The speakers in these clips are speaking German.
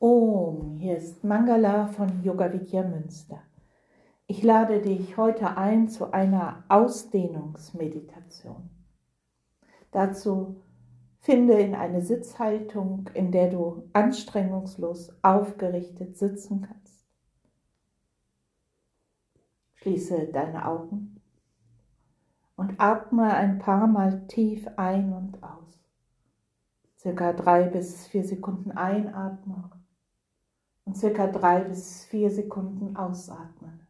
Om, hier ist Mangala von Yoga Vidya Münster. Ich lade dich heute ein zu einer Ausdehnungsmeditation. Dazu finde in eine Sitzhaltung, in der du anstrengungslos aufgerichtet sitzen kannst. Schließe deine Augen und atme ein paar Mal tief ein und aus. Circa 3 bis 4 Sekunden einatmen und circa 3 bis 4 Sekunden ausatmen.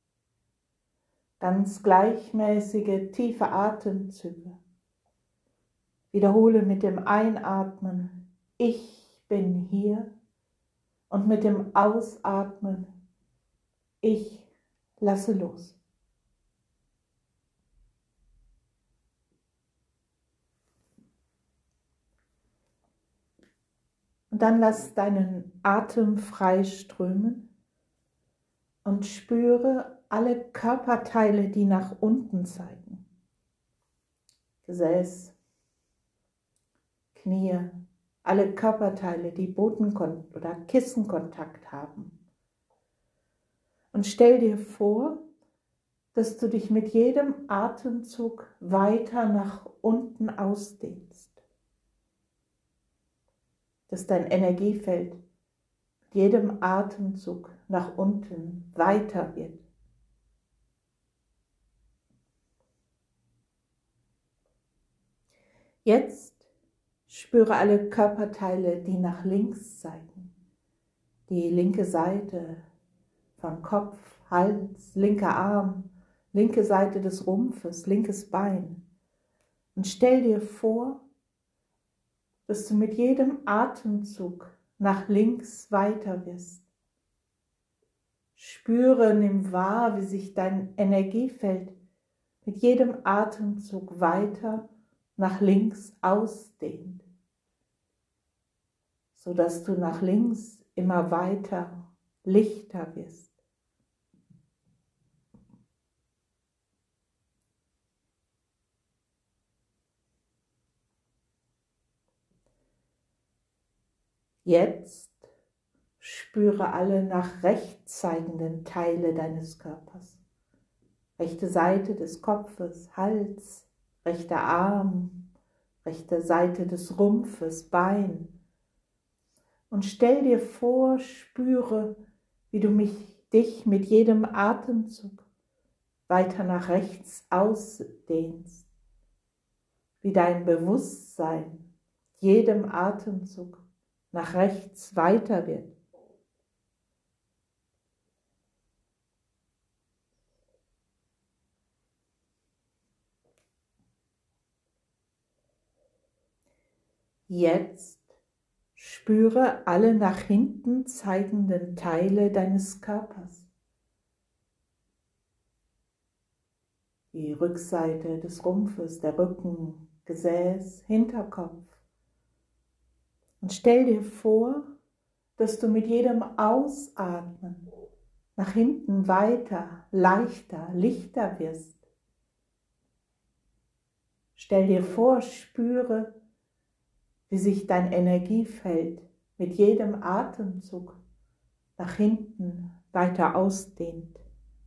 Ganz gleichmäßige, tiefe Atemzüge. Wiederhole mit dem Einatmen, ich bin hier, und mit dem Ausatmen, ich lasse los. Und dann lass deinen Atem frei strömen und spüre alle Körperteile, die nach unten zeigen. Gesäß, Knie, alle Körperteile, die Boden- oder Kissenkontakt haben. Und stell dir vor, dass du dich mit jedem Atemzug weiter nach unten ausdehnst. Dass dein Energiefeld mit jedem Atemzug nach unten weiter wird. Jetzt spüre alle Körperteile, die nach links zeigen. Die linke Seite von Kopf, Hals, linker Arm, linke Seite des Rumpfes, linkes Bein. Und stell dir vor, dass du mit jedem Atemzug nach links weiter wirst. Spüre, nimm wahr, wie sich dein Energiefeld mit jedem Atemzug weiter nach links ausdehnt, sodass du nach links immer weiter lichter wirst. Jetzt spüre alle nach rechts zeigenden Teile deines Körpers. Rechte Seite des Kopfes, Hals, rechter Arm, rechte Seite des Rumpfes, Bein. Und stell dir vor, spüre, wie du dich mit jedem Atemzug weiter nach rechts ausdehnst, wie dein Bewusstsein jedem Atemzug nach rechts weiter wird. Jetzt spüre alle nach hinten zeigenden Teile deines Körpers. Die Rückseite des Rumpfes, der Rücken, Gesäß, Hinterkopf. Und stell dir vor, dass du mit jedem Ausatmen nach hinten weiter, leichter, lichter wirst. Stell dir vor, spüre, wie sich dein Energiefeld mit jedem Atemzug nach hinten weiter ausdehnt.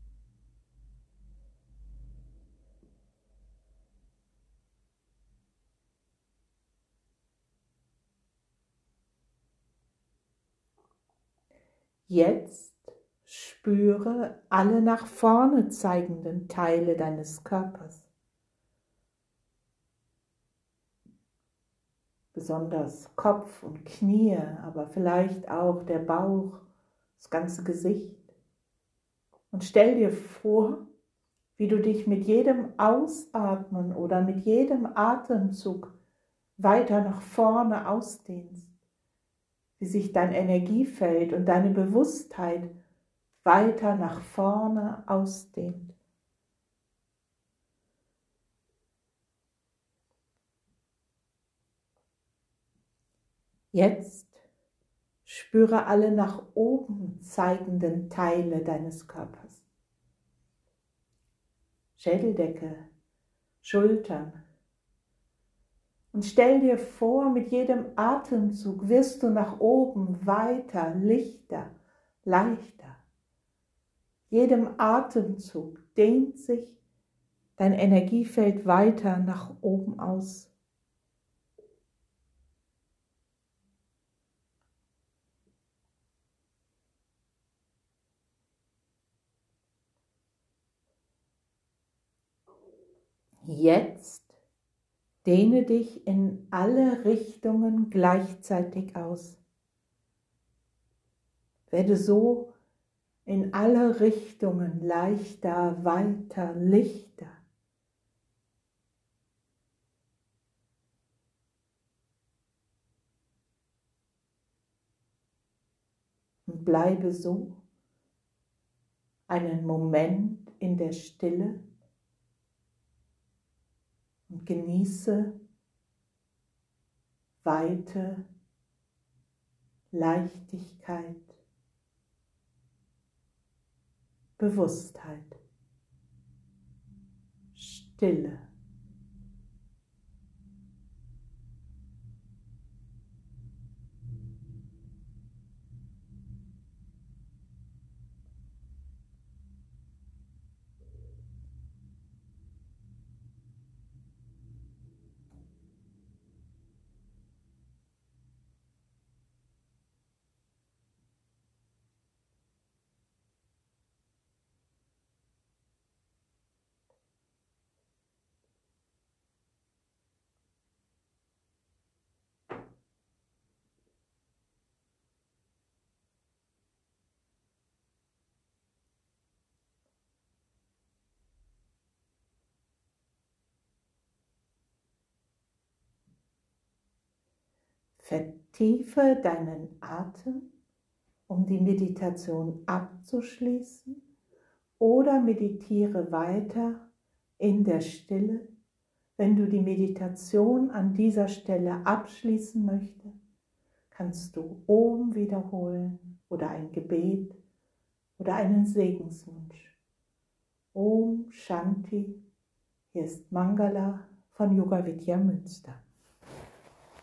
Jetzt spüre alle nach vorne zeigenden Teile deines Körpers. Besonders Kopf und Knie, aber vielleicht auch der Bauch, das ganze Gesicht. Und stell dir vor, wie du dich mit jedem Ausatmen oder mit jedem Atemzug weiter nach vorne ausdehnst. Wie sich dein Energiefeld und deine Bewusstheit weiter nach vorne ausdehnt. Jetzt spüre alle nach oben zeigenden Teile deines Körpers. Schädeldecke, Schultern, Und stell dir vor, mit jedem Atemzug wirst du nach oben weiter, lichter, leichter. Jedem Atemzug dehnt sich dein Energiefeld weiter nach oben aus. Jetzt dehne dich in alle Richtungen gleichzeitig aus. Werde so in alle Richtungen leichter, weiter, lichter. Und bleibe so einen Moment in der Stille und genieße Weite, Leichtigkeit, Bewusstheit, Stille. Vertiefe deinen Atem, um die Meditation abzuschließen, oder meditiere weiter in der Stille. Wenn du die Meditation an dieser Stelle abschließen möchtest, kannst du Om wiederholen oder ein Gebet oder einen Segenswunsch. Om Shanti, hier ist Mangala von Yoga Vidya Münster.